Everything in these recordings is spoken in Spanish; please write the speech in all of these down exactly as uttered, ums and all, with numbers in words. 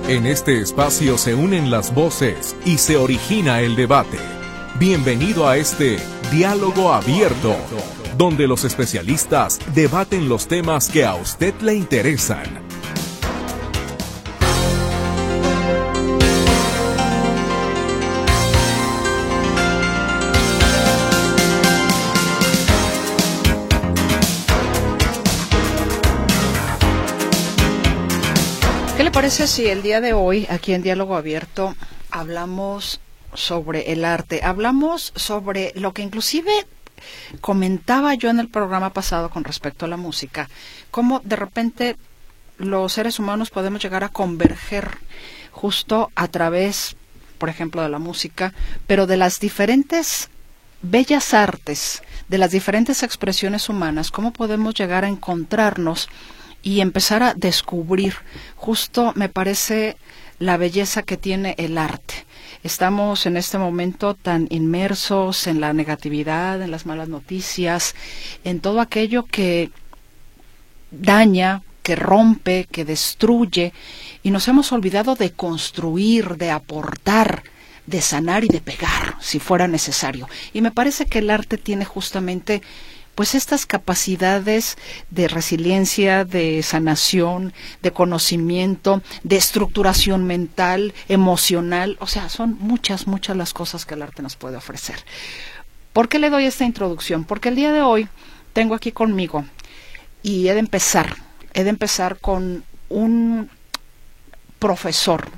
En este espacio se unen las voces y se origina el debate. Bienvenido a este Diálogo Abierto, donde los especialistas debaten los temas que a usted le interesan. ¿Qué le parece si el día de hoy, aquí en Diálogo Abierto, hablamos sobre el arte? Hablamos sobre lo que inclusive comentaba yo en el programa pasado con respecto a la música, cómo de repente los seres humanos podemos llegar a converger justo a través, por ejemplo, de la música, pero de las diferentes bellas artes, de las diferentes expresiones humanas, cómo podemos llegar a encontrarnos y empezar a descubrir, justo me parece, la belleza que tiene el arte. Estamos en este momento tan inmersos en la negatividad, en las malas noticias, en todo aquello que daña, que rompe, que destruye, y nos hemos olvidado de construir, de aportar, de sanar y de pegar, si fuera necesario. Y me parece que el arte tiene justamente pues estas capacidades de resiliencia, de sanación, de conocimiento, de estructuración mental, emocional, o sea, son muchas, muchas las cosas que el arte nos puede ofrecer. ¿Por qué le doy esta introducción? Porque el día de hoy tengo aquí conmigo, y he de empezar, he de empezar con un profesor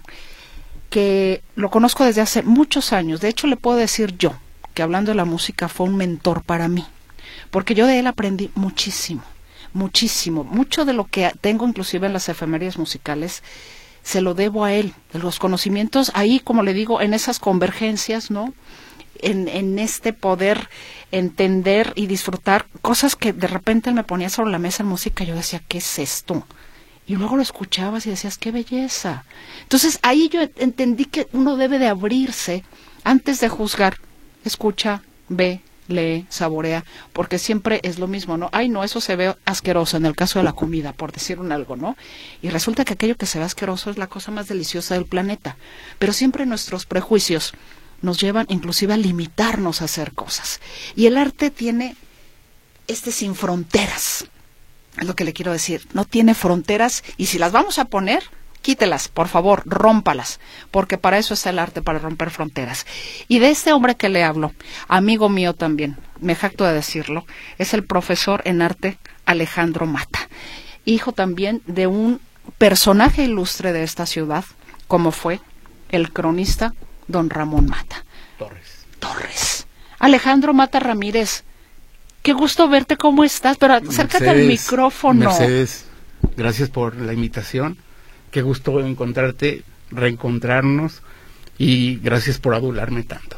que lo conozco desde hace muchos años. De hecho, le puedo decir yo, que hablando de la música fue un mentor para mí, porque yo de él aprendí muchísimo, muchísimo. Mucho de lo que tengo inclusive en las efemérides musicales se lo debo a él, de los conocimientos ahí, como le digo, en esas convergencias, ¿no? En, en este poder entender y disfrutar cosas que de repente él me ponía sobre la mesa en música, yo decía, ¿qué es esto? Y luego lo escuchabas y decías, ¡qué belleza! Entonces ahí yo entendí que uno debe de abrirse antes de juzgar. Escucha, ve, lee, saborea, porque siempre es lo mismo, ¿no? Ay, no, eso se ve asqueroso en el caso de la comida, por decir un algo, ¿no? Y resulta que aquello que se ve asqueroso es la cosa más deliciosa del planeta. Pero siempre nuestros prejuicios nos llevan inclusive a limitarnos a hacer cosas. Y el arte tiene este sin fronteras, es lo que le quiero decir. No tiene fronteras, y si las vamos a poner, quítelas, por favor, rómpalas, porque para eso está el arte, para romper fronteras. Y de este hombre que le hablo, amigo mío también, me jacto de decirlo, es el profesor en arte Alejandro Mata, hijo también de un personaje ilustre de esta ciudad, como fue el cronista don Ramón Mata. Torres. Torres. Alejandro Mata Ramírez, qué gusto verte, ¿cómo estás? Pero acércate Mercedes, al micrófono. Mercedes, gracias por la invitación. Qué gusto encontrarte, reencontrarnos, y gracias por adularme tanto.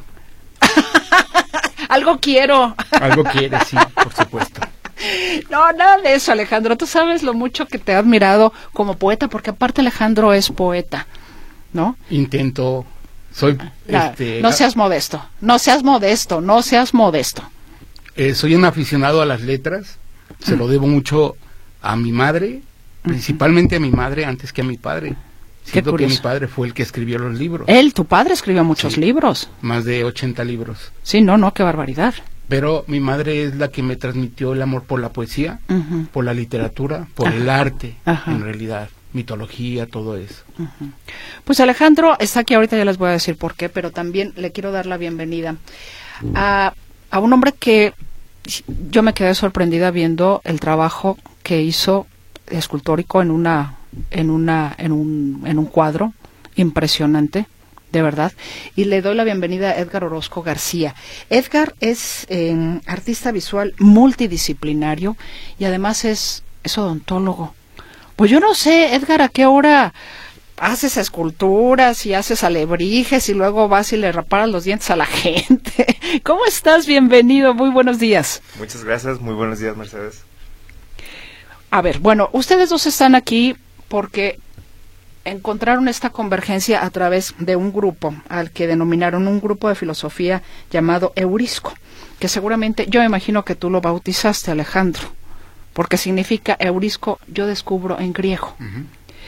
Algo quiero. Algo quieres, sí, por supuesto. No, nada de eso, Alejandro. Tú sabes lo mucho que te he admirado como poeta, porque aparte Alejandro es poeta, ¿no? Intento, soy... La, este, no seas modesto, no seas modesto, no seas modesto. Eh, soy un aficionado a las letras, se lo debo mucho a mi madre, principalmente a mi madre antes que a mi padre. Siento que mi padre fue el que escribió los libros. Él, tu padre, escribió muchos sí, libros. Más de ochenta libros. Sí, no, no, qué barbaridad. Pero mi madre es la que me transmitió el amor por la poesía, uh-huh. por la literatura, por Ajá. el arte, Ajá. en realidad, mitología, todo eso. Uh-huh. Pues Alejandro está aquí ahorita, ya les voy a decir por qué, pero también le quiero dar la bienvenida a, a un hombre que yo me quedé sorprendida viendo el trabajo que hizo escultórico en una en una en un en un cuadro impresionante, de verdad, y le doy la bienvenida a Edgar Orozco García. Edgar es eh, artista visual multidisciplinario y además es, es odontólogo. Pues yo no sé, Edgar, a qué hora haces esculturas y haces alebrijes y luego vas y le reparas los dientes a la gente. ¿Cómo estás? Bienvenido, muy buenos días. Muchas gracias, muy buenos días, Mercedes. A ver, bueno, ustedes dos están aquí porque encontraron esta convergencia a través de un grupo al que denominaron un grupo de filosofía llamado Eurisco, que seguramente, yo me imagino que tú lo bautizaste, Alejandro, porque significa Eurisco, yo descubro en griego. Uh-huh.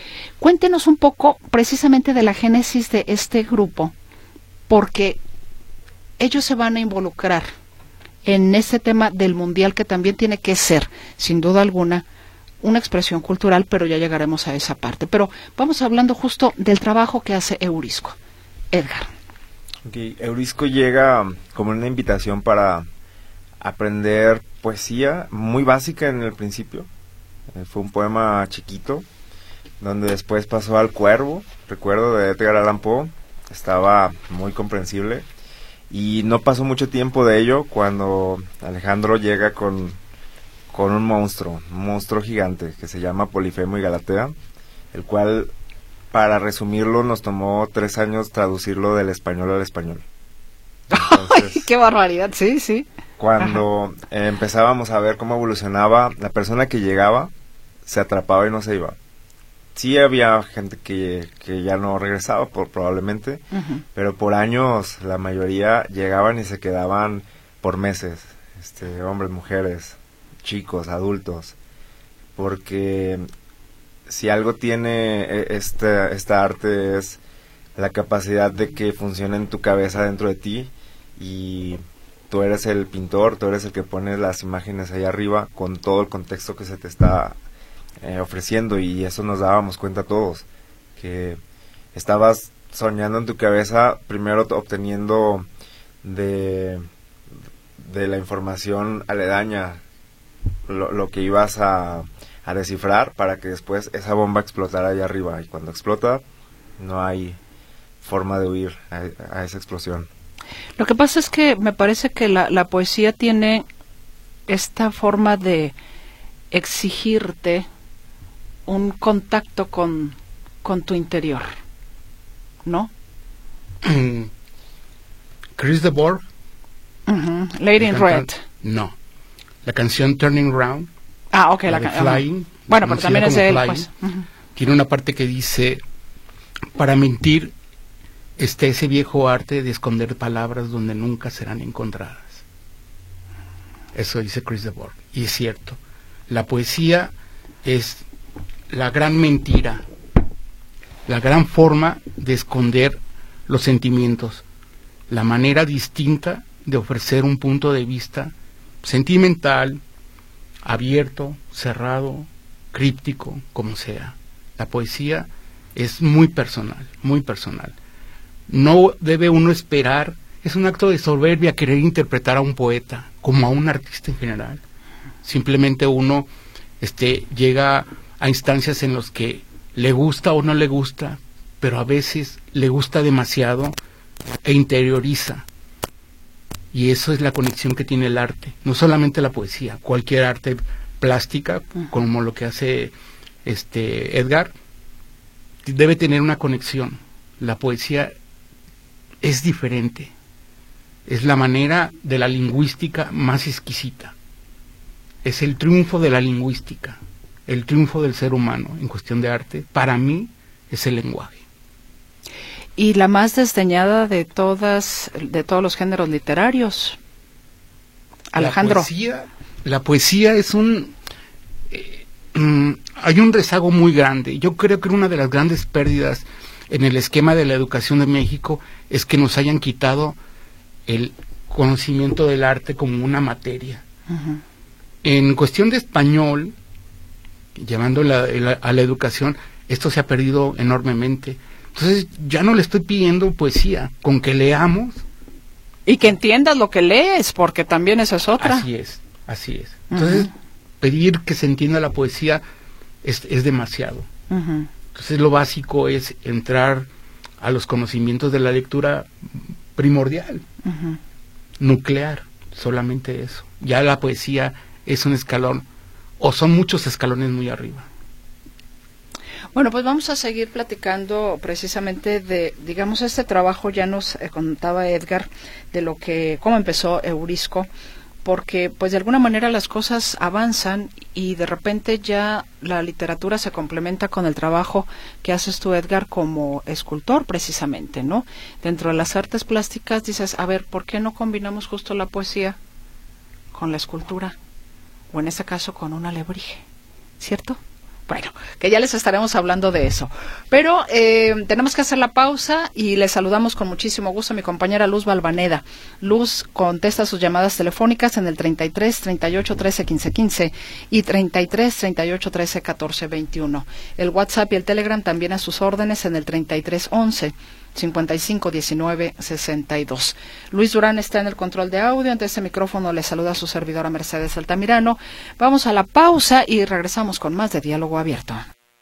Cuéntenos un poco precisamente de la génesis de este grupo, porque ellos se van a involucrar en este tema del mundial, que también tiene que ser, sin duda alguna, una expresión cultural, pero ya llegaremos a esa parte. Pero vamos hablando justo del trabajo que hace Eurisco. Edgar. Okay. Eurisco llega como una invitación para aprender poesía muy básica en el principio. Eh, fue un poema chiquito, donde después pasó al Cuervo, recuerdo, de Edgar Allan Poe. Estaba muy comprensible. Y no pasó mucho tiempo de ello cuando Alejandro llega con, con un monstruo, un monstruo gigante que se llama Polifemo y Galatea, el cual, para resumirlo, nos tomó tres años traducirlo del español al español. Entonces, ¡ay, qué barbaridad! Sí, sí. Cuando eh, empezábamos a ver cómo evolucionaba, la persona que llegaba se atrapaba y no se iba. Sí había gente que, que ya no regresaba, por, probablemente, uh-huh. pero por años la mayoría llegaban y se quedaban por meses, este, hombres, mujeres, chicos, adultos, porque si algo tiene esta, esta arte es la capacidad de que funcione en tu cabeza dentro de ti, y tú eres el pintor, tú eres el que pone las imágenes ahí arriba con todo el contexto que se te está Eh, ofreciendo, y eso nos dábamos cuenta todos, que estabas soñando en tu cabeza, primero obteniendo de, de la información aledaña lo, lo que ibas a, a descifrar, para que después esa bomba explotara ahí arriba, y cuando explota no hay forma de huir a, a esa explosión. Lo que pasa es que me parece que la, la poesía tiene esta forma de exigirte un contacto con, con tu interior, ¿no? Chris de Burgh. Uh-huh. Lady in Red. No. La canción Turning Round. Ah, ok. La, la de can- Flying. Uh-huh. Bueno, pero también es de él, pues. Uh-huh. Tiene una parte que dice: para mentir está ese viejo arte de esconder palabras donde nunca serán encontradas. Eso dice Chris de Burgh. Y es cierto. La poesía es la gran mentira, la gran forma de esconder los sentimientos, la manera distinta de ofrecer un punto de vista sentimental, abierto, cerrado, críptico, como sea. La poesía es muy personal, muy personal. No debe uno esperar, es un acto de soberbia querer interpretar a un poeta como a un artista en general. Simplemente uno este, llega a instancias en los que le gusta o no le gusta, pero a veces le gusta demasiado e interioriza. Y eso es la conexión que tiene el arte, no solamente la poesía, cualquier arte plástica, como lo que hace este Edgar, debe tener una conexión. La poesía es diferente, es la manera de la lingüística más exquisita, es el triunfo de la lingüística. El triunfo del ser humano en cuestión de arte, para mí, es el lenguaje. Y la más desdeñada de todas, de todos los géneros literarios, Alejandro. La poesía, la poesía es un... Eh, mm, hay un rezago muy grande. Yo creo que una de las grandes pérdidas en el esquema de la educación de México es que nos hayan quitado el conocimiento del arte como una materia. Uh-huh. En cuestión de español, llevando la, la, a la educación, esto se ha perdido enormemente. Entonces ya no le estoy pidiendo poesía, con que leamos. Y que entiendas lo que lees, porque también esa es otra. Así es, así es. Entonces, uh-huh. pedir que se entienda la poesía es, es demasiado. Uh-huh. Entonces lo básico es entrar a los conocimientos de la lectura primordial, uh-huh. nuclear, solamente eso. Ya la poesía es un escalón, o son muchos escalones muy arriba. Bueno, pues vamos a seguir platicando precisamente de, digamos, este trabajo. Ya nos eh, contaba Edgar de lo que, cómo empezó Eurisco, porque pues de alguna manera las cosas avanzan y de repente ya la literatura se complementa con el trabajo que haces tú, Edgar, como escultor precisamente, ¿no? Dentro de las artes plásticas dices, a ver, ¿por qué no combinamos justo la poesía con la escultura? O en este caso con un alebrije, ¿cierto? Bueno, que ya les estaremos hablando de eso. Pero eh, tenemos que hacer la pausa y les saludamos con muchísimo gusto a mi compañera Luz Balvaneda. Luz contesta sus llamadas telefónicas en el treinta y tres, treinta y ocho, trece, quince, quince y treinta y tres, treinta y ocho, trece, catorce, veintiuno. El WhatsApp y el Telegram también a sus órdenes en el treinta y tres, once, cincuenta y cinco, diecinueve, sesenta y dos. Luis Durán está en el control de audio. Ante este micrófono le saluda a su servidora Mercedes Altamirano. Vamos a la pausa y regresamos con más de Diálogo Abierto.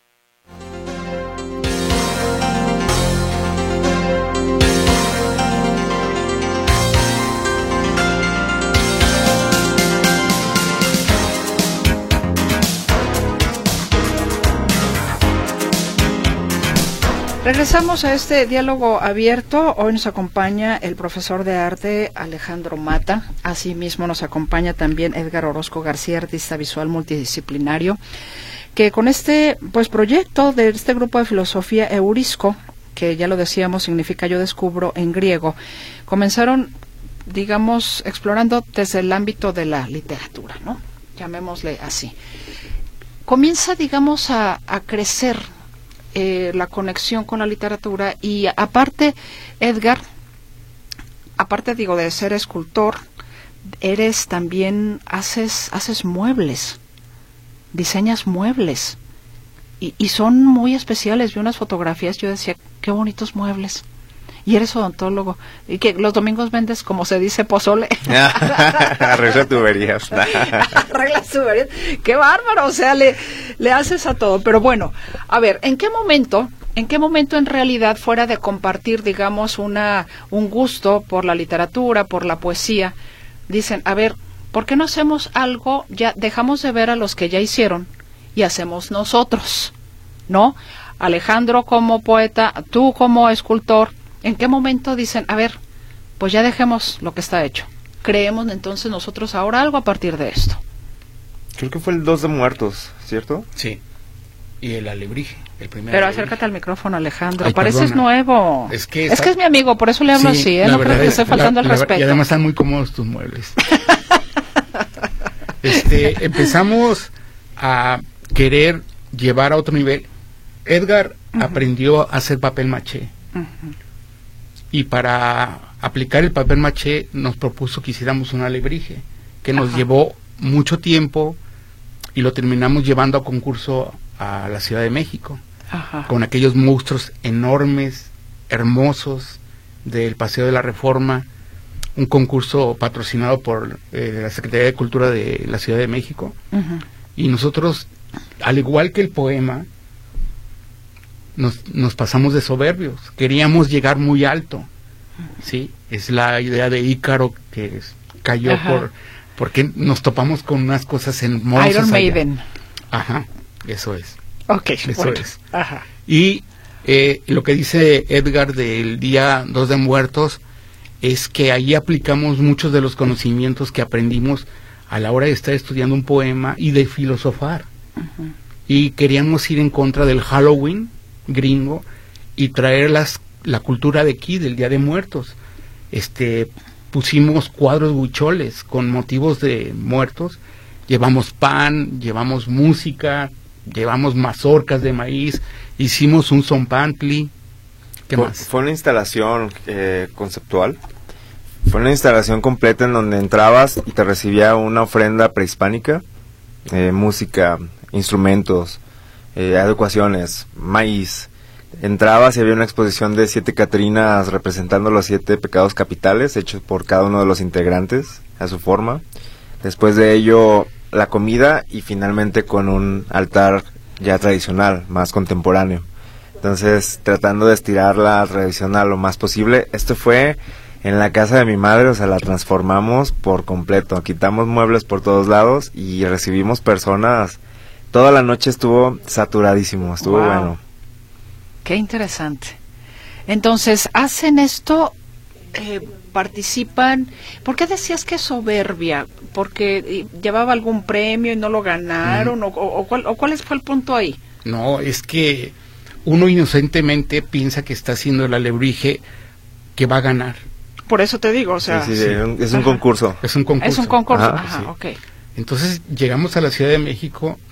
Regresamos a este diálogo abierto. Hoy nos acompaña el profesor de arte Alejandro Mata. Asimismo nos acompaña también Edgar Orozco García, artista visual multidisciplinario, que con este pues proyecto de este grupo de filosofía Eurisco, que ya lo decíamos significa yo descubro en griego, comenzaron, digamos, explorando desde el ámbito de la literatura, ¿no? Llamémosle así. Comienza, digamos, a, a crecer Eh, la conexión con la literatura y aparte, Edgar, aparte digo de ser escultor, eres también, haces, haces muebles, diseñas muebles y, y son muy especiales. Vi unas fotografías, yo decía, qué bonitos muebles. Y eres odontólogo y que los domingos vendes, como se dice, pozole. Arregla tuberías. Arregla tuberías. Qué bárbaro, o sea, le, le haces a todo. Pero bueno, a ver, ¿en qué momento, en qué momento en realidad, fuera de compartir, digamos, una un gusto por la literatura, por la poesía, dicen, a ver, ¿por qué no hacemos algo? Ya dejamos de ver a los que ya hicieron y hacemos nosotros, ¿no? Alejandro como poeta, tú como escultor. ¿En qué momento dicen, a ver, pues ya dejemos lo que está hecho? Creemos entonces nosotros ahora algo a partir de esto. Creo que fue el dos de Muertos, ¿cierto? Sí. Y el alebrije, el primer Pero alebrije. acércate al micrófono, Alejandro. Ay, Pareces perdona. nuevo. Es que, es que es mi amigo, por eso le hablo sí, así, ¿eh? la No creo que es- esté faltando la- el la- respeto. Y además están muy cómodos tus muebles. este, empezamos a querer llevar a otro nivel. Edgar uh-huh. aprendió a hacer papel maché. Uh-huh. Y para aplicar el papel maché nos propuso que hiciéramos un alebrije, que nos Ajá. llevó mucho tiempo y lo terminamos llevando a concurso a la Ciudad de México. Ajá. Con aquellos monstruos enormes, hermosos del Paseo de la Reforma, un concurso patrocinado por eh, la Secretaría de Cultura de la Ciudad de México. Uh-huh. Y nosotros, al igual que el poema, Nos, nos pasamos de soberbios, queríamos llegar muy alto, ¿sí? Es la idea de Ícaro que es, cayó Ajá. por porque nos topamos con unas cosas hermosas. Iron Maiden. Ajá, eso es. Ok, eso bueno. es. Ajá. Y eh, lo que dice Edgar del día dos de Muertos es que ahí aplicamos muchos de los conocimientos que aprendimos a la hora de estar estudiando un poema y de filosofar. Uh-huh. Y queríamos ir en contra del Halloween gringo y traer las, la cultura de aquí, del Día de Muertos. Este, pusimos cuadros huicholes con motivos de muertos, llevamos pan, llevamos música, llevamos mazorcas de maíz, hicimos un zompantli. ¿Qué fue, más? Fue una instalación eh, conceptual, fue una instalación completa en donde entrabas y te recibía una ofrenda prehispánica, eh, música, instrumentos, Eh, adecuaciones, maíz. Entrabas y había una exposición de siete Catrinas representando los siete pecados capitales hechos por cada uno de los integrantes a su forma. Después de ello la comida y finalmente con un altar ya tradicional, más contemporáneo. Entonces tratando de estirar la tradicional lo más posible. Esto fue en la casa de mi madre, o sea, la transformamos por completo. Quitamos muebles por todos lados y recibimos personas. Toda la noche estuvo saturadísimo, estuvo wow. bueno. Qué interesante. Entonces, ¿hacen esto? Eh, ¿Participan? ¿Por qué decías que soberbia? ¿Porque llevaba algún premio y no lo ganaron? Mm. O, o, cuál, ¿O cuál fue el punto ahí? No, es que uno inocentemente piensa que está haciendo el alebrije que va a ganar. Por eso te digo, o sea... Sí, sí, sí. Es un concurso. Es un concurso. Es un concurso, Ajá, Ajá, sí. ok. Entonces, llegamos a la Ciudad de México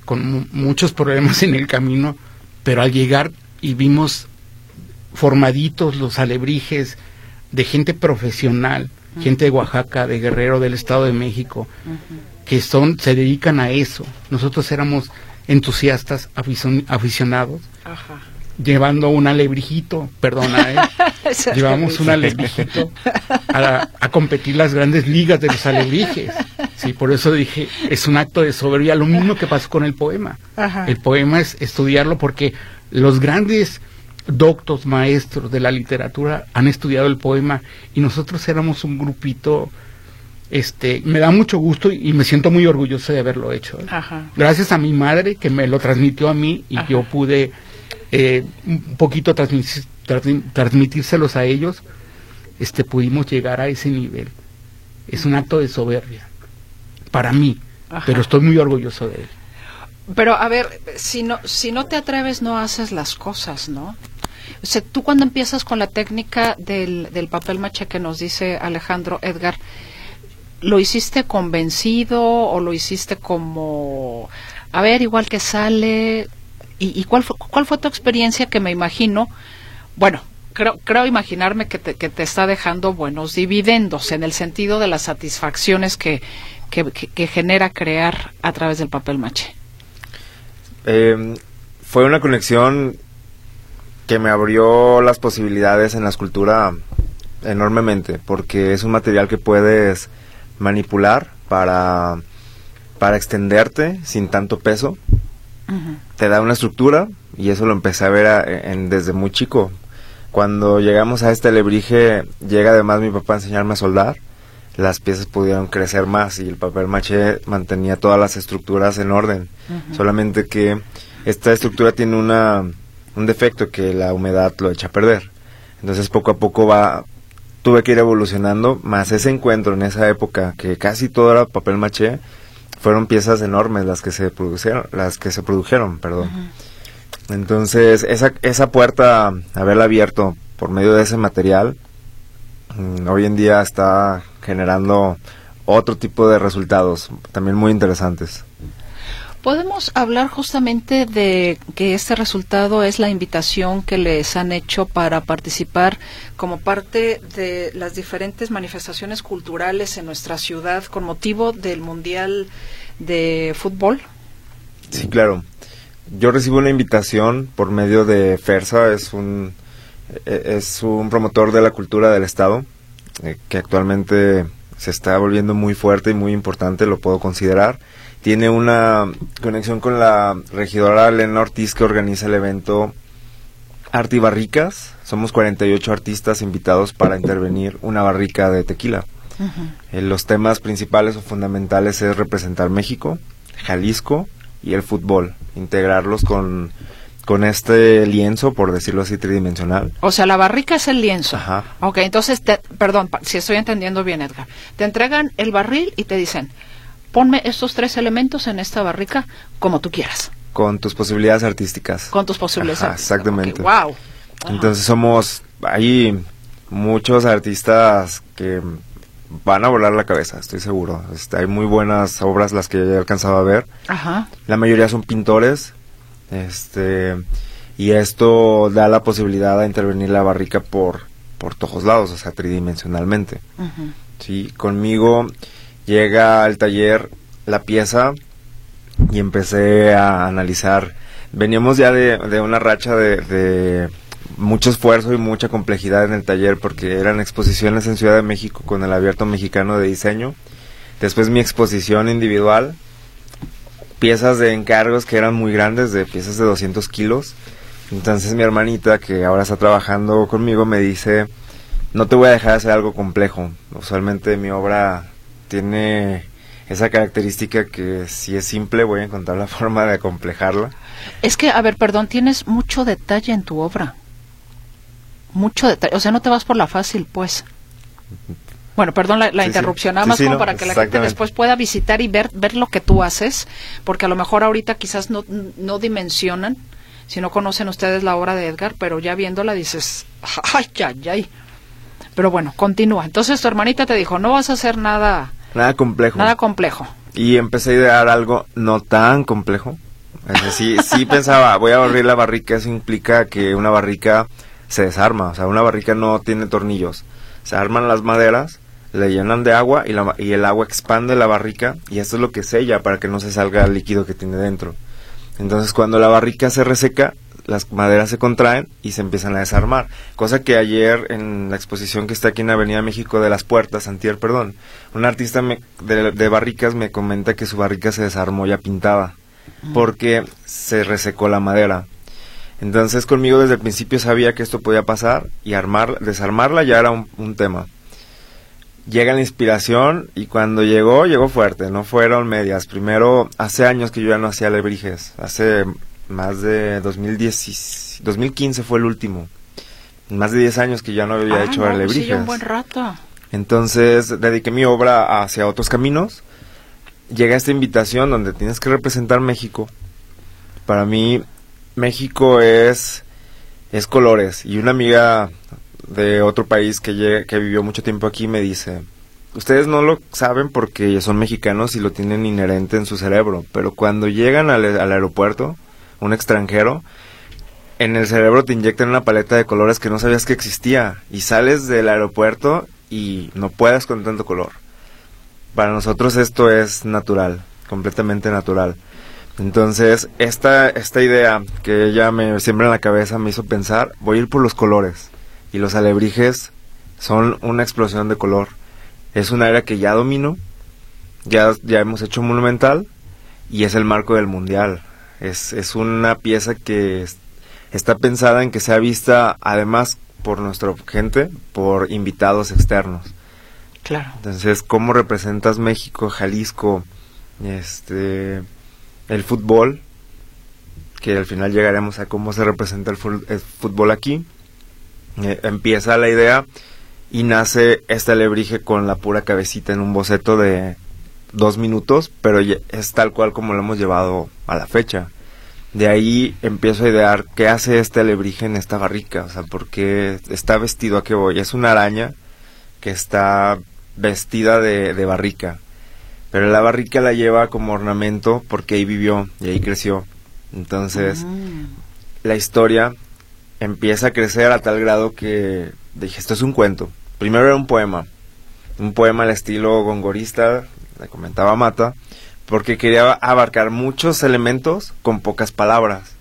con muchos problemas en el camino, pero al llegar y vimos formaditos los alebrijes de gente profesional, uh-huh. gente de Oaxaca, de Guerrero, del Estado de México, uh-huh. que son se dedican a eso. Nosotros éramos entusiastas, afici- aficionados, Ajá. llevando un alebrijito, perdona, ¿eh? llevamos un alebrijito a, a competir las grandes ligas de los alebrijes. Sí, por eso dije, es un acto de soberbia, lo mismo que pasó con el poema. Ajá. El poema es estudiarlo porque los grandes doctos, maestros de la literatura han estudiado el poema y nosotros éramos un grupito. Este, me da mucho gusto y, y me siento muy orgulloso de haberlo hecho. ¿eh? Ajá. Gracias a mi madre que me lo transmitió a mí y Ajá. yo pude eh, un poquito transmitir, transmitírselos a ellos, este, pudimos llegar a ese nivel. Es un acto de soberbia para mí, Ajá. pero estoy muy orgulloso de él. Pero a ver, si no, si no te atreves, no haces las cosas, ¿no? O sea, tú cuando empiezas con la técnica del, del papel maché que nos dice Alejandro, Edgar, ¿lo hiciste convencido o lo hiciste como, a ver, igual que sale? ¿Y, y cuál fue, cuál fue tu experiencia que me imagino, bueno, creo, creo imaginarme que te, que te está dejando buenos dividendos en el sentido de las satisfacciones que, que, que, que genera crear a través del papel maché? Eh, fue una conexión que me abrió las posibilidades en la escultura enormemente, porque es un material que puedes manipular para, para extenderte sin tanto peso. Uh-huh. Te da una estructura y eso lo empecé a ver a, en, desde muy chico. Cuando llegamos a este alebrije, llega además mi papá a enseñarme a soldar. Las piezas pudieron crecer más y el papel maché mantenía todas las estructuras en orden. Uh-huh. Solamente que esta estructura tiene una un defecto, que la humedad lo echa a perder. Entonces poco a poco va tuve que ir evolucionando, más ese encuentro en esa época que casi todo era papel maché, fueron piezas enormes las que se produjeron, las que se produjeron, perdón. Uh-huh. Entonces, esa esa puerta, haberla abierto por medio de ese material, mmm, hoy en día está generando otro tipo de resultados también muy interesantes. Podemos hablar justamente de que este resultado es la invitación que les han hecho para participar como parte de las diferentes manifestaciones culturales en nuestra ciudad con motivo del Mundial de Fútbol. Sí, claro. Yo recibo una invitación por medio de FERSA, es un es un promotor de la cultura del estado, eh, que actualmente se está volviendo muy fuerte y muy importante, lo puedo considerar. Tiene una conexión con la regidora Elena Ortiz, que organiza el evento Arte y Barricas. Somos cuarenta y ocho artistas invitados para intervenir una barrica de tequila. Uh-huh. Eh, los temas principales o fundamentales es representar México, Jalisco y el fútbol, integrarlos con, con este lienzo, por decirlo así, tridimensional. O sea, la barrica es el lienzo. Ajá. Ok, entonces, te, perdón, pa, si estoy entendiendo bien, Edgar. Te entregan el barril y te dicen, ponme estos tres elementos en esta barrica como tú quieras. Con tus posibilidades artísticas. Con tus posibilidades Ajá, artísticas. exactamente. Okay, wow. Ajá. Entonces somos, hay muchos artistas que van a volar la cabeza, estoy seguro. Este, hay muy buenas obras las que he alcanzado a ver. Ajá. La mayoría son pintores. Este, y esto da la posibilidad de intervenir la barrica por, por todos lados, o sea, tridimensionalmente. Uh-huh. Sí, conmigo llega al taller la pieza y empecé a analizar. Veníamos ya de, de una racha de, de mucho esfuerzo y mucha complejidad en el taller, porque eran exposiciones en Ciudad de México con el Abierto Mexicano de Diseño. Después mi exposición individual, piezas de encargos que eran muy grandes, de piezas de doscientos kilos. Entonces mi hermanita, que ahora está trabajando conmigo, me dice, no te voy a dejar hacer algo complejo. Usualmente mi obra tiene esa característica que si es simple voy a encontrar la forma de acomplejarla. Es que, a ver, perdón, tienes mucho detalle en tu obra. Mucho detalle, o sea, no te vas por la fácil, pues. Bueno, perdón la, la sí, interrupción, sí. nada más sí, sí, como no, para que la gente después pueda visitar y ver ver lo que tú haces, porque a lo mejor ahorita quizás no, no dimensionan, si no conocen ustedes la obra de Edgar, pero ya viéndola dices, ay, ay, ay. Pero bueno, continúa. Entonces tu hermanita te dijo, no vas a hacer nada... Nada complejo. Nada complejo. Y empecé a idear algo no tan complejo, Es decir, sí pensaba, voy a abrir la barrica, eso implica que una barrica se desarma, o sea, una barrica no tiene tornillos. Se arman las maderas, le llenan de agua y, la, y el agua expande la barrica y esto es lo que sella para que no se salga el líquido que tiene dentro. Entonces cuando la barrica se reseca, las maderas se contraen y se empiezan a desarmar. Cosa que ayer en la exposición que está aquí en Avenida México de las Puertas, antier, perdón, un artista me, de, de barricas me comenta que su barrica se desarmó ya pintada porque se resecó la madera. Entonces conmigo desde el principio sabía que esto podía pasar y armar, desarmarla ya era un, un tema. Llega la inspiración y cuando llegó, llegó fuerte, no fueron medias. Primero, hace años que yo ya no hacía alebrijes, hace más de dos mil diez, dos mil quince fue el último. Más de diez años que ya no había ah, hecho no, alebrijes. Sí, un buen rato. Entonces dediqué mi obra hacia otros caminos. Llega esta invitación donde tienes que representar México. Para mí, México es, es colores. Y una amiga de otro país que, llega, que vivió mucho tiempo aquí me dice, ustedes no lo saben porque son mexicanos y lo tienen inherente en su cerebro, pero cuando llegan al, al aeropuerto, un extranjero, en el cerebro te inyectan una paleta de colores que no sabías que existía y sales del aeropuerto y no puedes con tanto color. Para nosotros esto es natural, completamente natural. Entonces, esta, esta idea que ella me siembra en la cabeza me hizo pensar, voy a ir por los colores. Y los alebrijes son una explosión de color. Es un área que ya domino, ya, ya hemos hecho monumental, y es el marco del mundial. Es, es una pieza que es, está pensada en que sea vista, además, por nuestra gente, por invitados externos. Claro. Entonces, ¿cómo representas México, Jalisco, este, el fútbol? Que al final llegaremos a cómo se representa el, fu- el fútbol aquí. Eh, empieza la idea y nace este alebrije con la pura cabecita en un boceto de dos minutos, pero es tal cual como lo hemos llevado a la fecha. De ahí empiezo a idear qué hace este alebrije en esta barrica, o sea, porque está vestido, ¿a qué voy? Es una araña que está vestida de, de barrica, pero la barrica la lleva como ornamento porque ahí vivió y ahí creció. Entonces, mm. la historia empieza a crecer a tal grado que dije, esto es un cuento. Primero era un poema, un poema al estilo gongorista, le comentaba Mata, porque quería abarcar muchos elementos con pocas palabras.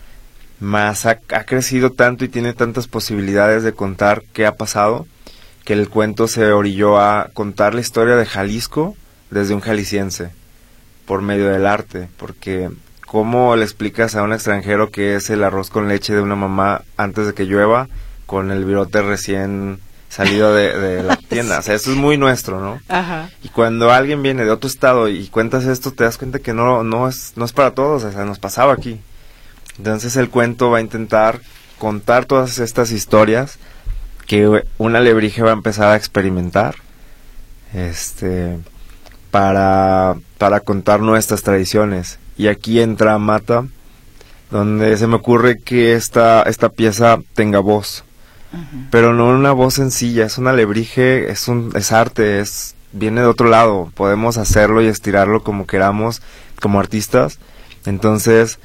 Más ha, ha crecido tanto y tiene tantas posibilidades de contar qué ha pasado, que el cuento se orilló a contar la historia de Jalisco desde un jalisciense, por medio del arte, porque ¿cómo le explicas a un extranjero qué es el arroz con leche de una mamá antes de que llueva con el virote recién salido de, de la tienda? O sea, eso es muy nuestro, ¿no? Ajá. Y cuando alguien viene de otro estado y cuentas esto, te das cuenta que no, no es, no es para todos, o sea, nos pasaba aquí. Entonces el cuento va a intentar contar todas estas historias que un alebrije va a empezar a experimentar, este, para, para contar nuestras tradiciones. Y aquí entra Mata, donde se me ocurre que esta, esta pieza tenga voz, uh-huh. pero no una voz sencilla, es un alebrije, es, un, es arte, es, viene de otro lado, podemos hacerlo y estirarlo como queramos, como artistas. Entonces,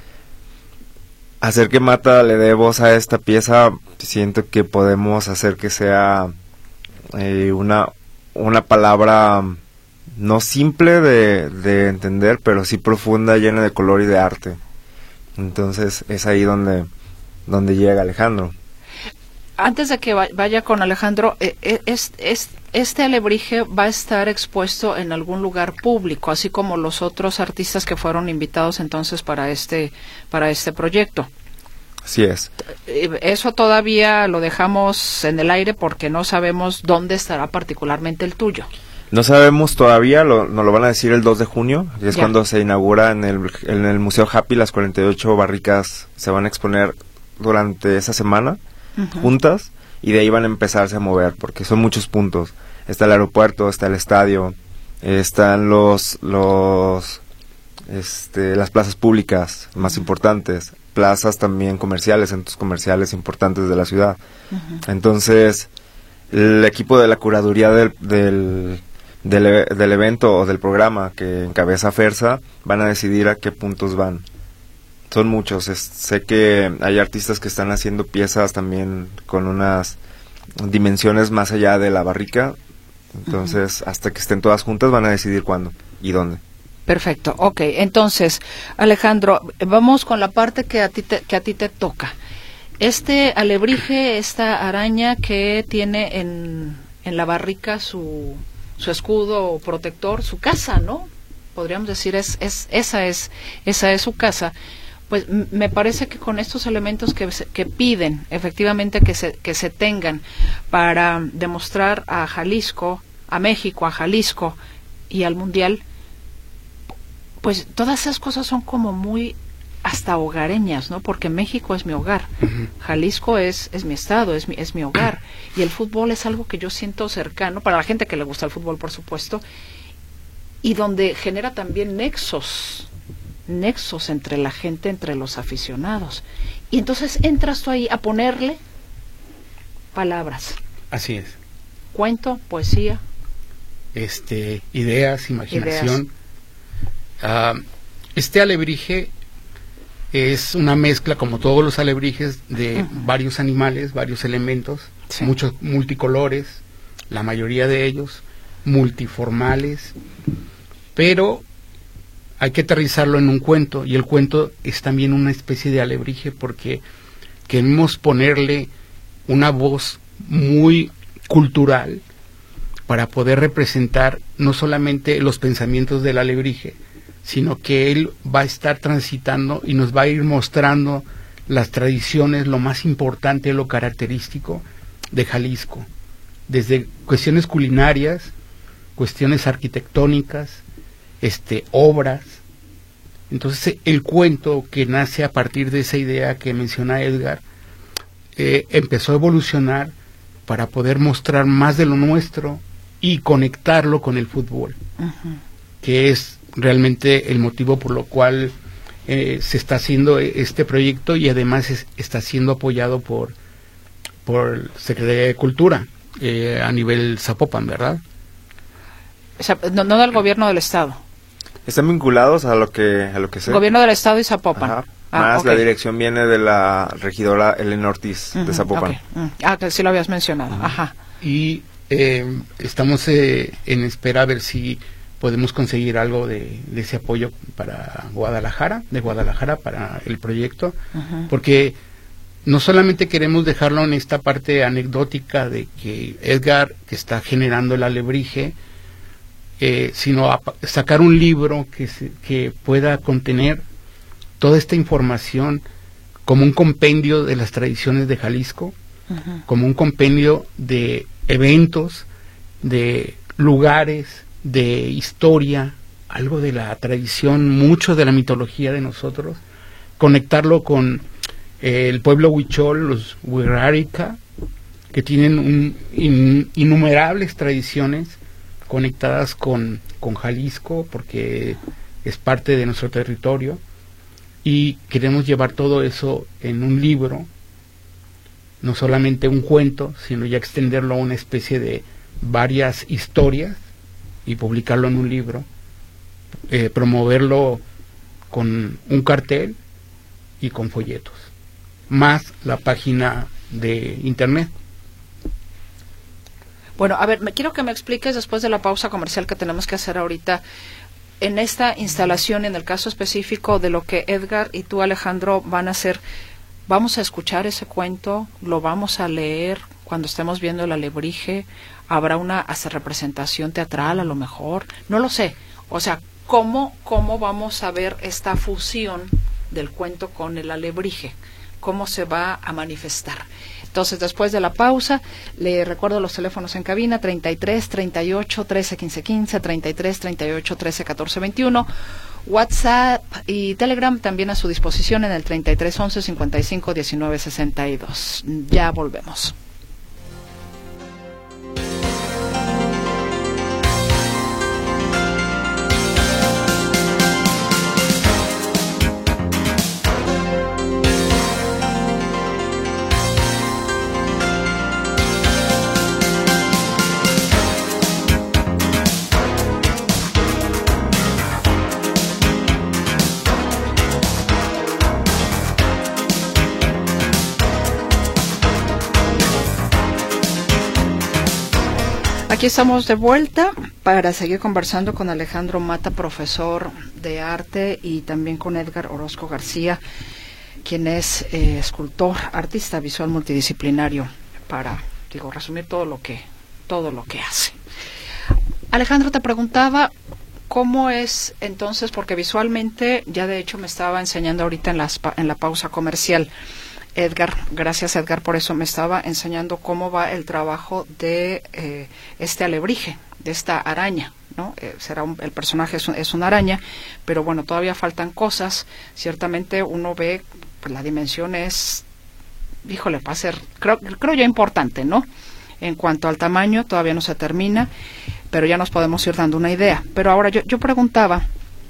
hacer que Mata le dé voz a esta pieza, siento que podemos hacer que sea eh, una, una palabra no simple de, de entender, pero sí profunda, llena de color y de arte. Entonces es ahí donde, donde llega Alejandro. Antes de que vaya con Alejandro, eh, es, es, este alebrije va a estar expuesto en algún lugar público, así como los otros artistas que fueron invitados entonces para este, para este proyecto. Así es. Eso todavía lo dejamos en el aire porque no sabemos dónde estará particularmente el tuyo. No sabemos todavía, lo, nos lo van a decir el dos de junio, que es ya. cuando se inaugura en el, en el Museo Happy, las cuarenta y ocho barricas se van a exponer durante esa semana, uh-huh. juntas, y de ahí van a empezarse a mover, porque son muchos puntos. Está el aeropuerto, está el estadio, están los, los, este, las plazas públicas más uh-huh. importantes, plazas también comerciales, centros comerciales importantes de la ciudad. Uh-huh. Entonces, el equipo de la curaduría del, del Del, del evento o del programa que encabeza Fersa van a decidir a qué puntos van. son muchos. Es, sé que hay artistas que están haciendo piezas también con unas dimensiones más allá de la barrica. Entonces, uh-huh. hasta que estén todas juntas van a decidir cuándo y dónde. Perfecto, ok. Entonces, Alejandro, vamos con la parte que a ti te, que a ti te toca. Este alebrije, esta araña que tiene en, en la barrica su, su escudo protector, su casa, ¿no? Podríamos decir, es, es, esa, es, esa es su casa. Pues m- me parece que con estos elementos que, se, que piden efectivamente que se, que se tengan para demostrar a Jalisco, a México, a Jalisco y al Mundial, pues todas esas cosas son como muy hasta hogareñas, ¿no? Porque México es mi hogar, uh-huh. Jalisco es, es mi estado, es mi, es mi hogar, y el fútbol es algo que yo siento cercano, para la gente que le gusta el fútbol, por supuesto, y donde genera también nexos, nexos entre la gente, entre los aficionados. Y entonces entras tú ahí a ponerle palabras. Así es. Cuento, poesía. Este, ideas, imaginación. Ideas. Uh, este alebrije es una mezcla, como todos los alebrijes, de uh-huh. varios animales, varios elementos, sí. muchos multicolores, la mayoría de ellos multiformales, pero hay que aterrizarlo en un cuento, y el cuento es también una especie de alebrije porque queremos ponerle una voz muy cultural para poder representar no solamente los pensamientos del alebrije, sino que él va a estar transitando y nos va a ir mostrando las tradiciones, lo más importante, lo característico de Jalisco, desde cuestiones culinarias, cuestiones arquitectónicas, este, obras. Entonces el cuento, que nace a partir de esa idea que menciona Edgar, eh, empezó a evolucionar para poder mostrar más de lo nuestro y conectarlo con el fútbol, uh-huh. que es realmente el motivo por lo cual eh, se está haciendo este proyecto, y además es, está siendo apoyado por por Secretaría de Cultura eh, a nivel Zapopan, ¿verdad? O sea, no, no del gobierno del estado. Están vinculados a lo que a lo que sé. Gobierno del estado y Zapopan. Ajá. Ah, Más okay. La dirección viene de la regidora Elena Ortiz, uh-huh, de Zapopan. Okay. Uh-huh. Ah, que sí lo habías mencionado. Uh-huh. Ajá. Y eh, estamos eh, en espera a ver si podemos conseguir algo de, de ese apoyo para Guadalajara, de Guadalajara para el proyecto, uh-huh. porque no solamente queremos dejarlo en esta parte anecdótica de que Edgar, que está generando el alebrije, eh, sino a, sacar un libro que, se, que pueda contener toda esta información como un compendio de las tradiciones de Jalisco, uh-huh. como un compendio de eventos, de lugares, de historia, algo de la tradición, mucho de la mitología de nosotros, conectarlo con eh, el pueblo huichol, los Wixárika, que tienen un, in, innumerables tradiciones conectadas con, con Jalisco, porque es parte de nuestro territorio, y queremos llevar todo eso en un libro, no solamente un cuento, sino ya extenderlo a una especie de varias historias y publicarlo en un libro, eh, promoverlo con un cartel y con folletos, más la página de internet. Bueno, a ver, me quiero que me expliques después de la pausa comercial que tenemos que hacer ahorita, en esta instalación, en el caso específico de lo que Edgar y tú, Alejandro, van a hacer. Vamos a escuchar ese cuento, lo vamos a leer cuando estemos viendo el alebrije, habrá una hasta representación teatral a lo mejor, no lo sé. O sea, ¿cómo, cómo vamos a ver esta fusión del cuento con el alebrije? ¿Cómo se va a manifestar? Entonces, después de la pausa, le recuerdo los teléfonos en cabina: treinta y tres, treinta y ocho, trece, quince, quince, treinta y tres, treinta y ocho, trece, catorce, veintiuno. WhatsApp y Telegram también a su disposición en el treinta y tres, once, cincuenta y cinco, diecinueve, sesenta y dos. Ya volvemos. Aquí estamos de vuelta para seguir conversando con Alejandro Mata, profesor de arte, y también con Edgar Orozco García, quien es eh, escultor, artista visual multidisciplinario, para, digo, resumir todo lo que, todo lo que hace. Alejandro, te preguntaba cómo es entonces, porque visualmente, ya de hecho me estaba enseñando ahorita en, las, en la pausa comercial, Edgar, gracias Edgar por eso, me estaba enseñando cómo va el trabajo de eh, este alebrije, de esta araña, ¿no? Eh, será un, el personaje es, un, es una araña, pero bueno, todavía faltan cosas. Ciertamente uno ve, pues la dimensión es, híjole, va a ser, creo, creo ya importante, ¿no? En cuanto al tamaño, todavía no se termina, pero ya nos podemos ir dando una idea. Pero ahora yo, yo preguntaba,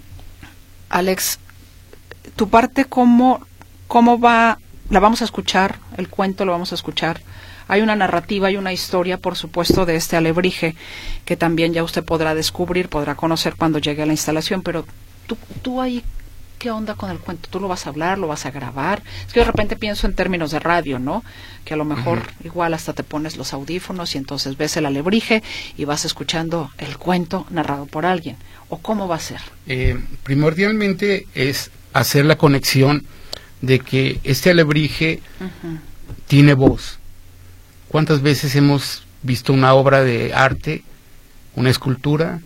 Alex, tu parte, ¿cómo, cómo va? La vamos a escuchar, el cuento lo vamos a escuchar. Hay una narrativa, hay una historia, por supuesto, de este alebrije, que también ya usted podrá descubrir, podrá conocer cuando llegue a la instalación, pero tú, tú ahí, ¿qué onda con el cuento? ¿Tú lo vas a hablar, lo vas a grabar? Es que de repente pienso en términos de radio, ¿no? Que a lo mejor uh-huh. igual hasta te pones los audífonos y entonces ves el alebrije y vas escuchando el cuento narrado por alguien. ¿O cómo va a ser? Eh, primordialmente es hacer la conexión de que este alebrije uh-huh. tiene voz. ¿Cuántas veces hemos visto una obra de arte, una escultura,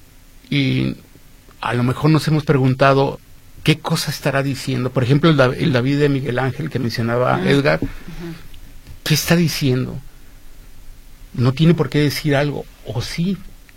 y a lo mejor nos hemos preguntado qué cosa estará diciendo? Por ejemplo, el, Dav- el David de Miguel Ángel que mencionaba uh-huh. Edgar, uh-huh. ¿qué está diciendo? No tiene por qué decir algo, o sí.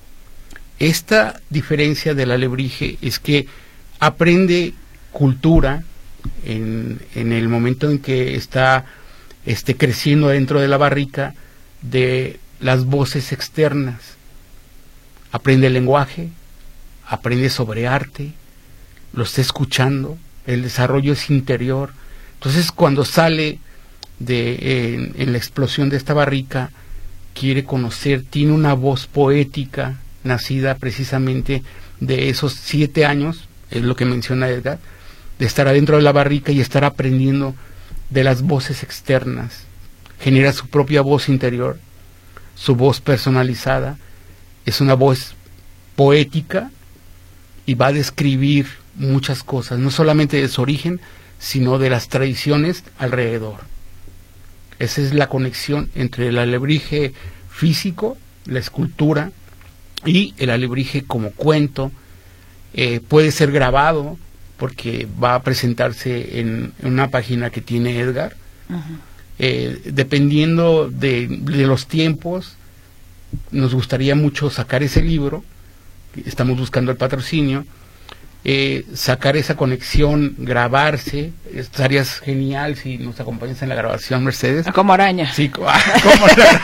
Esta diferencia del alebrije es que aprende cultura En, en el momento en que está este, creciendo dentro de la barrica de las voces externas. Aprende el lenguaje, aprende sobre arte, lo está escuchando, el desarrollo es interior. Entonces, cuando sale de en, en la explosión de esta barrica, quiere conocer, tiene una voz poética nacida precisamente de esos siete años, es lo que menciona Edgar, de estar adentro de la barrica y estar aprendiendo de las voces externas. Genera su propia voz interior, su voz personalizada, es una voz poética y va a describir muchas cosas, no solamente de su origen, sino de las tradiciones alrededor. Esa es la conexión entre el alebrije físico, la escultura, y el alebrije como cuento. Eh, puede ser grabado, porque va a presentarse en, en una página que tiene Edgar. Uh-huh. Eh, dependiendo de, de los tiempos, nos gustaría mucho sacar ese libro, estamos buscando el patrocinio, eh, sacar esa conexión, grabarse. Estaría genial si nos acompañas en la grabación, Mercedes. Como araña. Sí, como araña.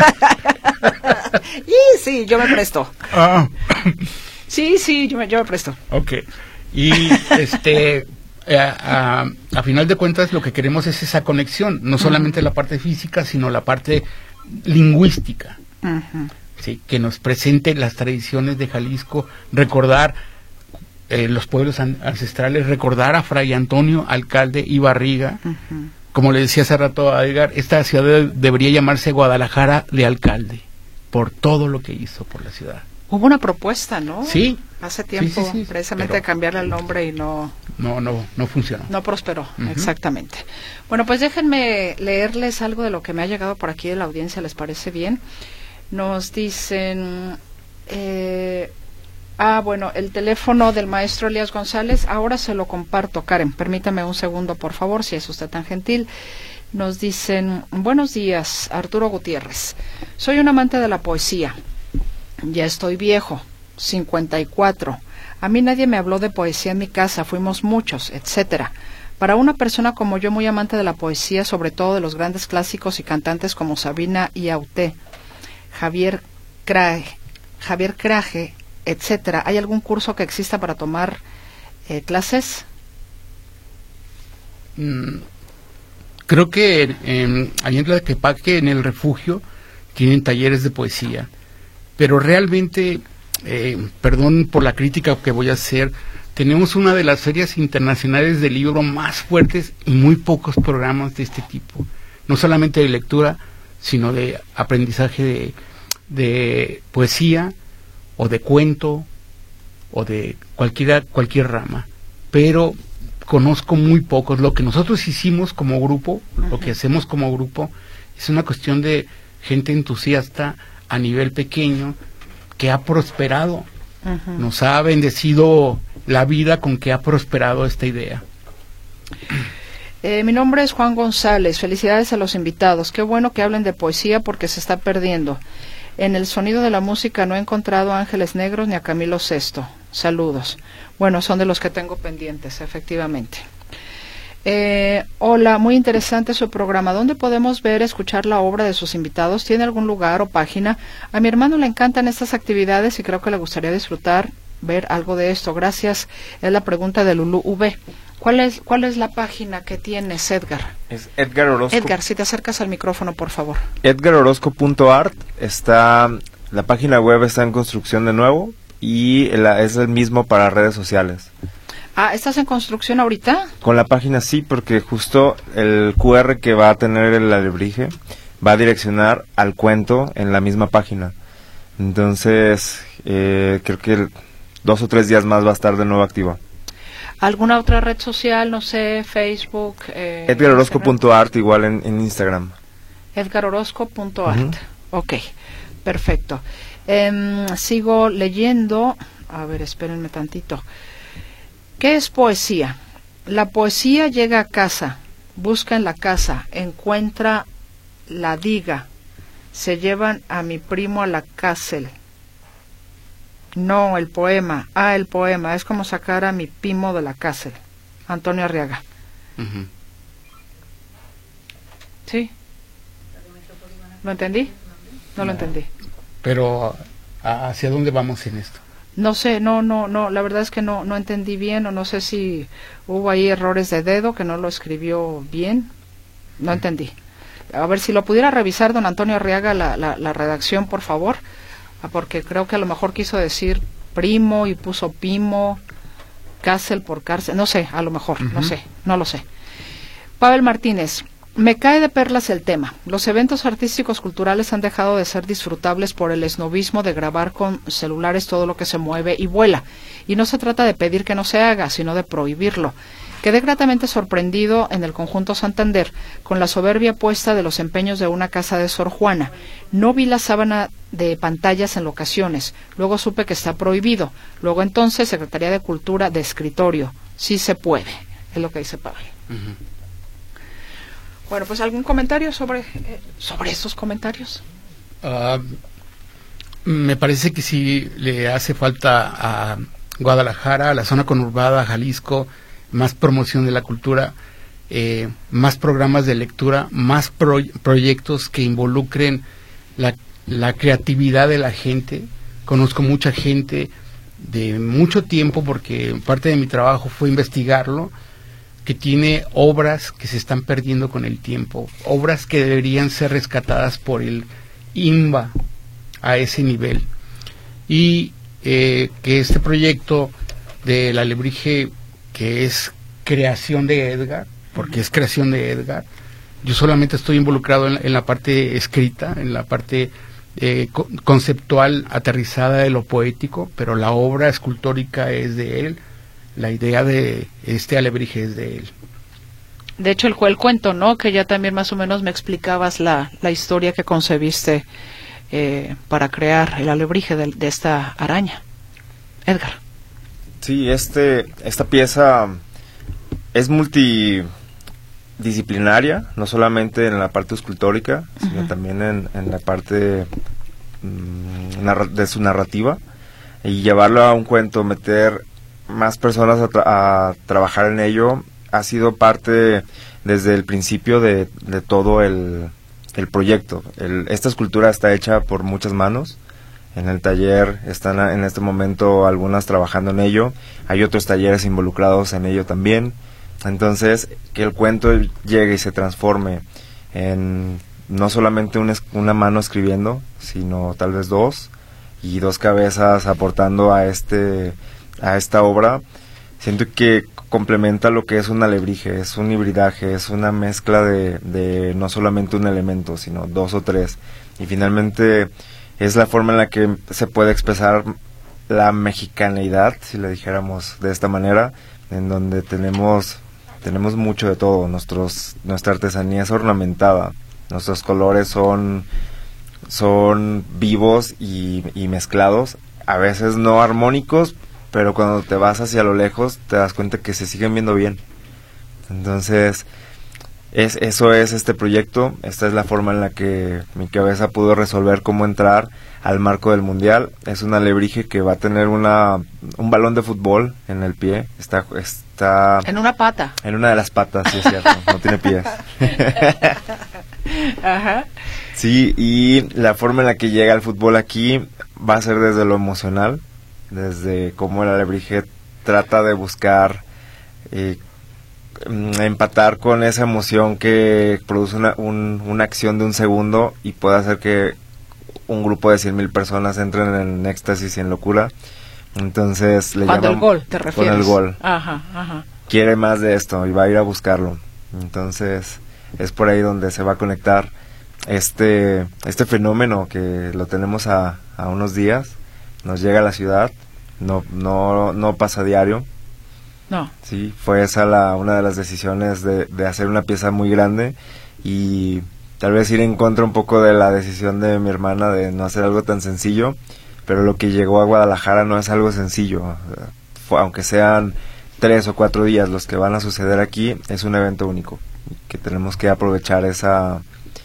Y sí, yo me presto. Ah. Sí, sí, yo me, yo me presto. Ok. Y este eh, a, a final de cuentas lo que queremos es esa conexión, no solamente uh-huh. la parte física, sino la parte lingüística, uh-huh. sí, que nos presente las tradiciones de Jalisco, recordar eh, los pueblos an- ancestrales, recordar a Fray Antonio, alcalde y Barriga. Uh-huh. Como le decía hace rato a Edgar, esta ciudad de, debería llamarse Guadalajara de alcalde, por todo lo que hizo por la ciudad. Hubo una propuesta, ¿no? Sí. Hace tiempo, sí, sí, sí, precisamente, de cambiarle el nombre y no... No, no, no funcionó. No prosperó, uh-huh. exactamente. Bueno, pues déjenme leerles algo de lo que me ha llegado por aquí de la audiencia, ¿les parece bien? Nos dicen... Eh, ah, bueno, el teléfono del maestro Elías González, ahora se lo comparto. Karen, permítame un segundo, por favor, si es usted tan gentil. Nos dicen, buenos días, Arturo Gutiérrez. Soy un amante de la poesía. Ya estoy viejo, cincuenta y cuatro. A mí nadie me habló de poesía en mi casa, fuimos muchos, etcétera. Para una persona como yo, muy amante de la poesía, sobre todo de los grandes clásicos y cantantes como Sabina y Auté, Javier Craje, Javier Craje, etcétera, ¿hay algún curso que exista para tomar eh, clases? Mm, creo que eh, ahí en Tlaquepaque, en el refugio, tienen talleres de poesía. Pero realmente, eh, perdón por la crítica que voy a hacer, tenemos una de las ferias internacionales del libro más fuertes y muy pocos programas de este tipo. No solamente de lectura, sino de aprendizaje de, de poesía o de cuento o de cualquiera, cualquier rama, pero conozco muy pocos. Lo que nosotros hicimos como grupo, uh-huh. lo que hacemos como grupo, es una cuestión de gente entusiasta a nivel pequeño que ha prosperado, uh-huh. nos ha bendecido la vida con que ha prosperado esta idea. Eh, mi nombre es Juan González, felicidades a los invitados, qué bueno que hablen de poesía porque se está perdiendo. En el sonido de la música no he encontrado a Ángeles Negros ni a Camilo Sesto. Saludos. Bueno, son de los que tengo pendientes, efectivamente. Eh, hola, muy interesante su programa. ¿Dónde podemos ver, escuchar la obra de sus invitados? ¿Tiene algún lugar o página? A mi hermano le encantan estas actividades y creo que le gustaría disfrutar, ver algo de esto. Gracias. Es la pregunta de Lulú V. ¿Cuál es, cuál es la página que tienes, Edgar? Es Edgar Orozco. Edgar, si te acercas al micrófono, por favor. edgar orozco punto art. Está, la página web está en construcción de nuevo y la, es el mismo para redes sociales. Ah, ¿estás en construcción ahorita? Con la página sí, porque justo el cu erre que va a tener el alebrije va a direccionar al cuento en la misma página. Entonces, eh, creo que dos o tres días más va a estar de nuevo activa. ¿Alguna otra red social? No sé, Facebook. Eh, edgar orozco punto art igual en, en Instagram. edgar orozco punto art. Uh-huh. Ok, perfecto. Eh, sigo leyendo. A ver, espérenme tantito. ¿Qué es poesía? La poesía llega a casa, busca en la casa, encuentra la diga. Se llevan a mi primo a la cárcel. No, el poema. Ah, el poema. Es como sacar a mi primo de la cárcel. Antonio Arriaga. Uh-huh. ¿Sí? ¿Lo entendí? No, no lo entendí. Pero, ¿hacia dónde vamos en esto? No sé, no, no, no. La verdad es que no, no entendí bien, o no sé si hubo ahí errores de dedo, que no lo escribió bien. No entendí. A ver, si lo pudiera revisar don Antonio Arriaga, la, la, la redacción, por favor. Porque creo que a lo mejor quiso decir primo y puso pimo, cárcel por cárcel, no sé, a lo mejor, uh-huh. no sé, no lo sé. Pavel Martínez, me cae de perlas el tema. Los eventos artísticos culturales han dejado de ser disfrutables por el esnovismo de grabar con celulares todo lo que se mueve y vuela. Y no se trata de pedir que no se haga, sino de prohibirlo. Quedé gratamente sorprendido en el conjunto Santander con la soberbia puesta de los empeños de una casa de Sor Juana. No vi la sábana de pantallas en locaciones. Luego supe que está prohibido. Luego entonces, Secretaría de Cultura de escritorio. Sí se puede, es lo que dice Pablo. Uh-huh. Bueno, pues algún comentario sobre, eh, sobre estos comentarios. Uh, me parece que sí le hace falta a Guadalajara, a la zona conurbada, a Jalisco, más promoción de la cultura, eh, más programas de lectura, más pro, proyectos que involucren la, la creatividad de la gente. Conozco mucha gente de mucho tiempo, porque parte de mi trabajo fue investigarlo, que tiene obras que se están perdiendo con el tiempo, obras que deberían ser rescatadas por el I N B A a ese nivel. Y eh, que este proyecto del alebrije, que es creación de Edgar, porque es creación de Edgar, yo solamente estoy involucrado en, en la parte escrita, en la parte eh, co- conceptual aterrizada de lo poético, pero la obra escultórica es de él, la idea de este alebrije es de él. De hecho, el, el cuento, ¿no? Que ya también más o menos me explicabas la, la historia que concebiste eh, para crear el alebrije de, de esta araña. Edgar. Sí, este, esta pieza es multidisciplinaria, no solamente en la parte escultórica, uh-huh. sino también en, en la parte mm, narra- de su narrativa, y llevarlo a un cuento, meter más personas a, tra- a trabajar en ello, ha sido parte desde el principio de, de todo el, el proyecto. El, esta escultura está hecha por muchas manos. En el taller están en este momento algunas trabajando en ello, hay otros talleres involucrados en ello también. Entonces, que el cuento llegue y se transforme en no solamente un es- una mano escribiendo, sino tal vez dos, y dos cabezas aportando a este a esta obra, siento que complementa lo que es un alebrije, es un hibridaje, es una mezcla de, de no solamente un elemento, sino dos o tres, y finalmente es la forma en la que se puede expresar la mexicanidad, si le dijéramos de esta manera, en donde tenemos tenemos mucho de todo. Nuestros nuestra artesanía es ornamentada, nuestros colores son son vivos y, y mezclados, a veces no armónicos, pero cuando te vas hacia lo lejos te das cuenta que se siguen viendo bien. Entonces es eso es este proyecto. Esta es la forma en la que mi cabeza pudo resolver cómo entrar al marco del mundial. Es un alebrije que va a tener una un balón de fútbol en el pie. Está está en una pata. En una de las patas, sí es cierto. No tiene pies. Ajá. Sí, y la forma en la que llega el fútbol aquí va a ser desde lo emocional, desde cómo el alebrije trata de buscar eh, empatar con esa emoción que produce una, un, una acción de un segundo y puede hacer que un grupo de cien mil personas entren en éxtasis y en locura. Entonces le Cuando llaman, el gol, ¿te refieres? con el gol. Ajá, ajá. Quiere más de esto y va a ir a buscarlo. Entonces es por ahí donde se va a conectar este este fenómeno que lo tenemos a, a unos días. Nos llega a la ciudad, no no no pasa diario. No. Sí, fue esa la, una de las decisiones de, de hacer una pieza muy grande y tal vez ir en contra un poco de la decisión de mi hermana de no hacer algo tan sencillo, pero lo que llegó a Guadalajara no es algo sencillo. Fue, aunque sean tres o cuatro días los que van a suceder aquí, es un evento único, que tenemos que aprovechar esa,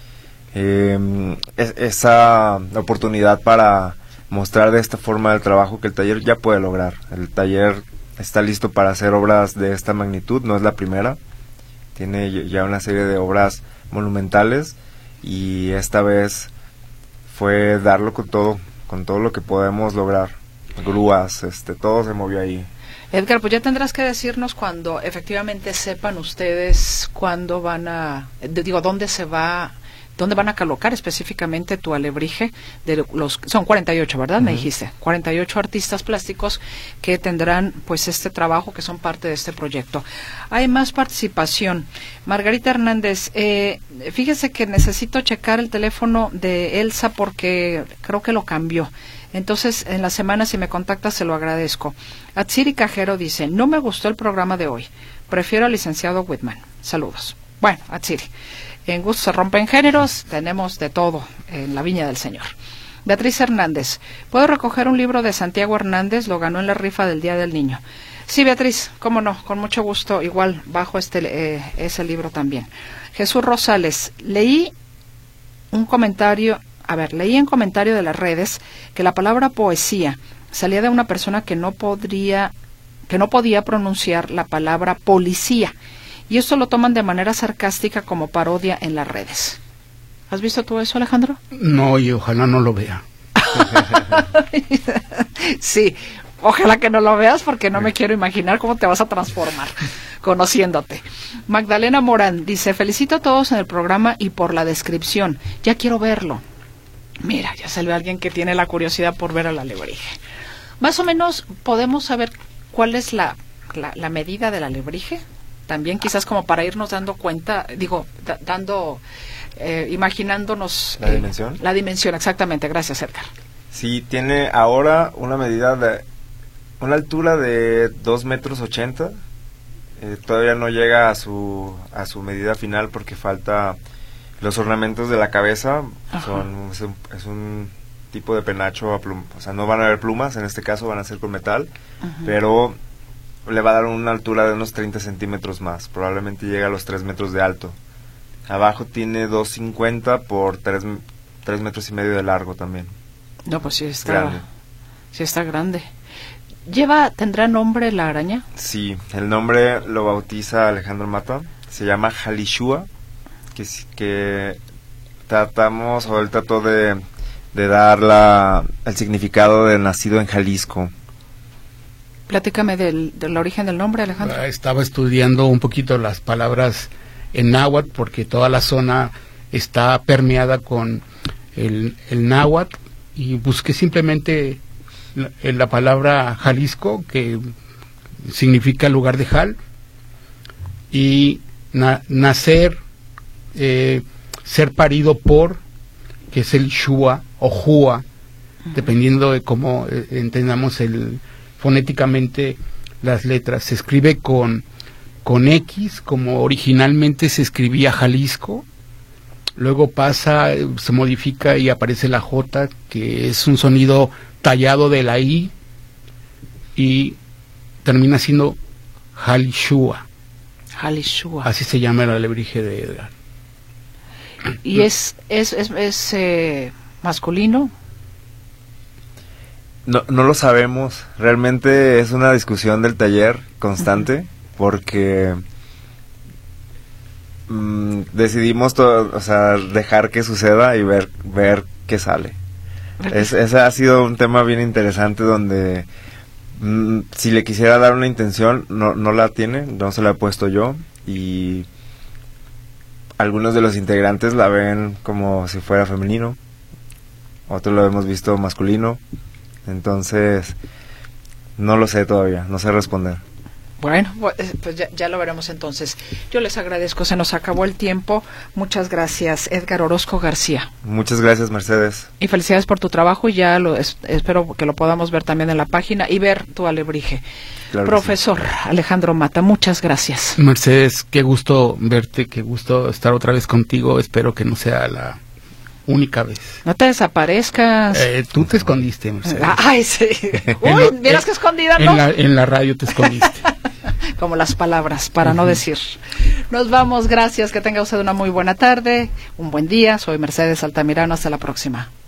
eh, es, esa oportunidad para mostrar de esta forma el trabajo que el taller ya puede lograr. El taller está listo para hacer obras de esta magnitud, no es la primera, tiene ya una serie de obras monumentales y esta vez fue darlo con todo, con todo lo que podemos lograr, grúas, este, todo se movió ahí. Edgar, pues ya tendrás que decirnos cuando efectivamente sepan ustedes cuándo van a, digo, dónde se va, dónde van a colocar específicamente tu alebrije. De los, son cuarenta y ocho, ¿verdad? Uh-huh. Me dijiste, cuarenta y ocho artistas plásticos que tendrán pues este trabajo, que son parte de este proyecto. Hay más participación. Margarita Hernández, eh, fíjese que necesito checar el teléfono de Elsa porque creo que lo cambió. Entonces, en la semana, si me contactas, se lo agradezco. Atsiri Cajero dice, no me gustó el programa de hoy. Prefiero al licenciado Whitman. Saludos. Bueno, Atsiri, en gusto se rompen géneros, tenemos de todo en la viña del Señor. Beatriz Hernández, ¿puedo recoger un libro de Santiago Hernández? Lo ganó en la rifa del Día del Niño. Sí, Beatriz, cómo no, con mucho gusto. Igual bajo este eh, ese libro también. Jesús Rosales, leí un comentario... A ver, leí en comentario de las redes que la palabra poesía salía de una persona que no podría, que no podía pronunciar la palabra policía. Y esto lo toman de manera sarcástica como parodia en las redes. ¿Has visto tú eso, Alejandro? No, y ojalá no lo vea. Sí, ojalá que no lo veas porque no me quiero imaginar cómo te vas a transformar conociéndote. Magdalena Morán dice, felicito a todos en el programa y por la descripción. Ya quiero verlo. Mira, ya salió alguien que tiene la curiosidad por ver al alebrije. Más o menos podemos saber cuál es la, la, la medida del alebrije. También quizás como para irnos dando cuenta, digo, da, dando, eh, imaginándonos... ¿La eh, dimensión? La dimensión, exactamente. Gracias, Edgar. Sí, tiene ahora una medida de... una altura de dos metros ochenta. Eh, todavía no llega a su, a su medida final porque falta... Los ornamentos de la cabeza son es un, es un tipo de penacho a pluma, o sea, no van a haber plumas, en este caso van a ser con metal, uh-huh. Pero le va a dar una altura de unos treinta centímetros más, probablemente llega a los tres metros de alto. Abajo tiene dos cincuenta por tres metros y medio de largo también. No, pues sí está grande. Sí está grande. ¿Lleva, tendrá nombre la araña? Sí, el nombre lo bautiza Alejandro Mata, se llama Jalishua. Que, que tratamos, o él trató de, de dar la, el significado de nacido en Jalisco. Platícame del, del origen del nombre, Alejandro. Estaba estudiando un poquito las palabras en náhuatl, porque toda la zona está permeada con el, el náhuatl, y busqué simplemente la, la palabra Jalisco, que significa lugar de Jal, y na, nacer... Eh, ser parido por, que es el Shua o Jua, uh-huh. dependiendo de cómo eh, entendamos el fonéticamente las letras. Se escribe con, con X, como originalmente se escribía Jalisco, luego pasa, se modifica y aparece la J, que es un sonido tallado de la I, y termina siendo Jalishua. Jalishua. Así se llama el alebrije de Edgar. ¿Y es, es, es, es eh, masculino? No, no lo sabemos. Realmente es una discusión del taller constante, uh-huh. porque mmm, decidimos todo, o sea, dejar que suceda y ver ver qué sale. Es, ese ha sido un tema bien interesante donde mmm, si le quisiera dar una intención, no, no la tiene, no se la he puesto yo, y algunos de los integrantes la ven como si fuera femenino, otros lo hemos visto masculino. Entonces, no lo sé todavía, no sé responder. Bueno, pues ya, ya lo veremos entonces. Yo les agradezco, se nos acabó el tiempo. Muchas gracias, Edgar Orozco García. Muchas gracias, Mercedes. Y felicidades por tu trabajo, y ya lo es, espero que lo podamos ver también en la página y ver tu alebrije. Claro. Profesor sí. Alejandro Mata, muchas gracias. Mercedes, qué gusto verte, qué gusto estar otra vez contigo. Espero que no sea la única vez. No te desaparezcas. Eh, tú te escondiste, Mercedes. Ay, sí. Uy, miras que escondida, ¿no? En la, en la radio te escondiste. Como las palabras, para uh-huh. no decir. Nos vamos, gracias, que tenga usted una muy buena tarde, un buen día. Soy Mercedes Altamirano, hasta la próxima.